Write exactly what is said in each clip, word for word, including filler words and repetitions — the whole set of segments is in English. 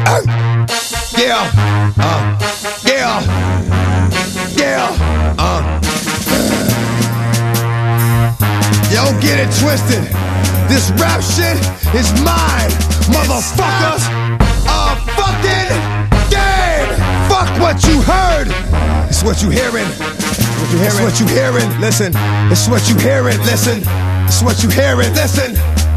Uh, yeah, uh, yeah, yeah, uh. Yo, get it twisted. This rap shit is mine, motherfuckers. A fucking game. Fuck what you heard. It's what you hearing. What you hearing? It's what you hearing. Listen. It's what you hearing. Listen. It's what you hearing. Listen.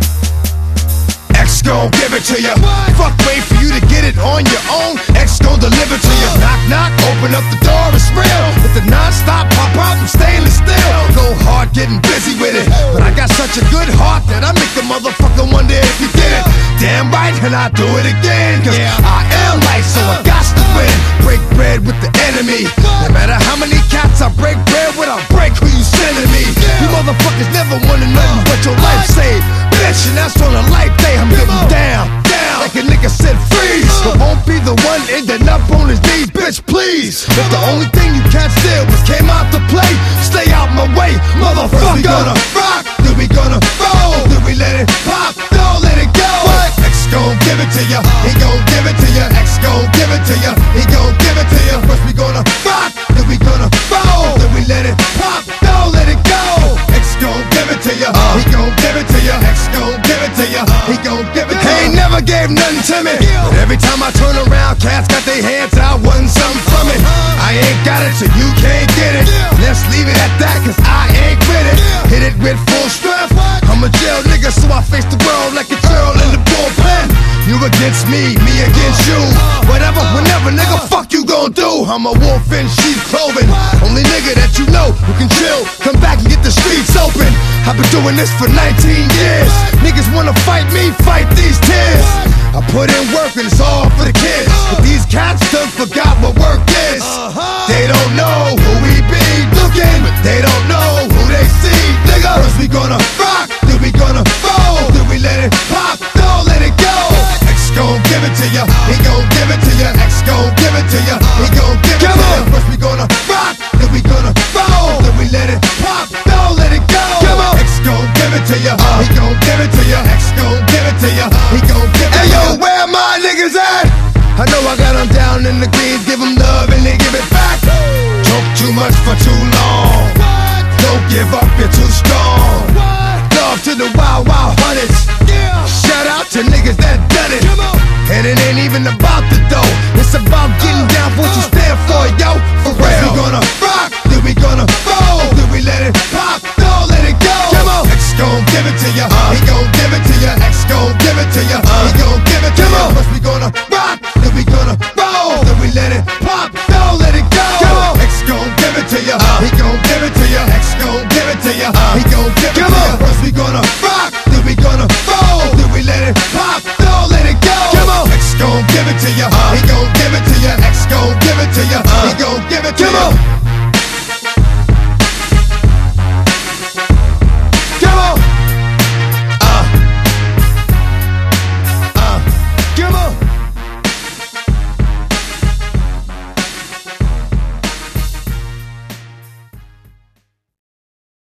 X gon' give it to ya. Fuck, wait for you to get it on your own. X gon' deliver to ya. Knock, knock, open up the door, it's real. With the non-stop pop out from stainless steel. Go hard, getting busy with it. But I got such a good heart that I make the motherfucker wonder if you did it. Damn right, and I do it again. Cause I am light, so I got to win. Break bread with the enemy. No matter how many cats I break bread with, I'll break who you sending me. You motherfuckers never wanted nothing but your life saved. Bitch, and that's on a life day. I'm getting down, down, like a nigga said freeze. But won't be the one ending up on his knees, bitch, please. If the only thing you can't steal was came out to play, stay out my way, motherfucker. We gonna rock, then we gonna roll, then we let it pop, don't let it go. X gon' give it to ya, he gon' give it to ya. X gon' give it to ya, he gon' give it to ya. First we gonna rock, then we gonna roll, then we let it pop, don't let it go. X gon' give it to ya, he gon' give it to ya. X gon' give it to ya, he gon' give it to ya. He ain't never gave nothing to me, but every time I turn around, cats got their hands out, wanting something from it. I ain't got it, so you can't get it. Let's leave it at that, cause I ain't with it. Hit it with full strength. I'm a jail nigga, so I face the world like a girl in the bullpen. You against me, me against you. Whatever, whenever, nigga, fuck you gon' do. I'm a wolf in sheep's clothing. Only nigga that you know who can chill. Come back and get the streets open. I've been doing this for nineteen years. Niggas wanna fight me, fight these tears. I put in work and it's all for the kids. But these cats done forgot what work is. They don't know who we be looking, but they don't know who they see. Nigga, first we gonna rock, then we gonna roll, then we let it pop, don't let it go. X gon' give it to ya, he gon' give it to ya. X gon' give it to ya, he gon' give it to ya. First we gonna rock, then we gonna roll, then we let it pop, don't let it go. X gon' give it to ya, he gon' give it to ya. X gon' give it to ya, he gon' give it to ya. Hey yo, where my niggas at? I know I got them down in the greens, give them love and they give it back. Talk too much for too long. Don't give up, you're too strong. Love to the wild, wild hunters. Shout out to niggas that done it. And it ain't even about the dough, it's about getting down for what you stand for, yo. For real. We gonna rock, then we gonna roll, then we let it pop, don't let it go. X gon' give it to ya, he gon' give it to ya. X gon' give it to ya, he gon' give it to ya. First we gonna rock, then we gonna roll, then we let it pop, don't let it go. X gon' give it to ya, he gon' give it to ya. X gon' give it to ya, he gon' give it to ya. First we gonna rock, then we gonna roll, then we let it pop, don't let it go. X gon' give it to ya, he gon' give it to ya. X gon' give it to ya, he gon' give it to ya.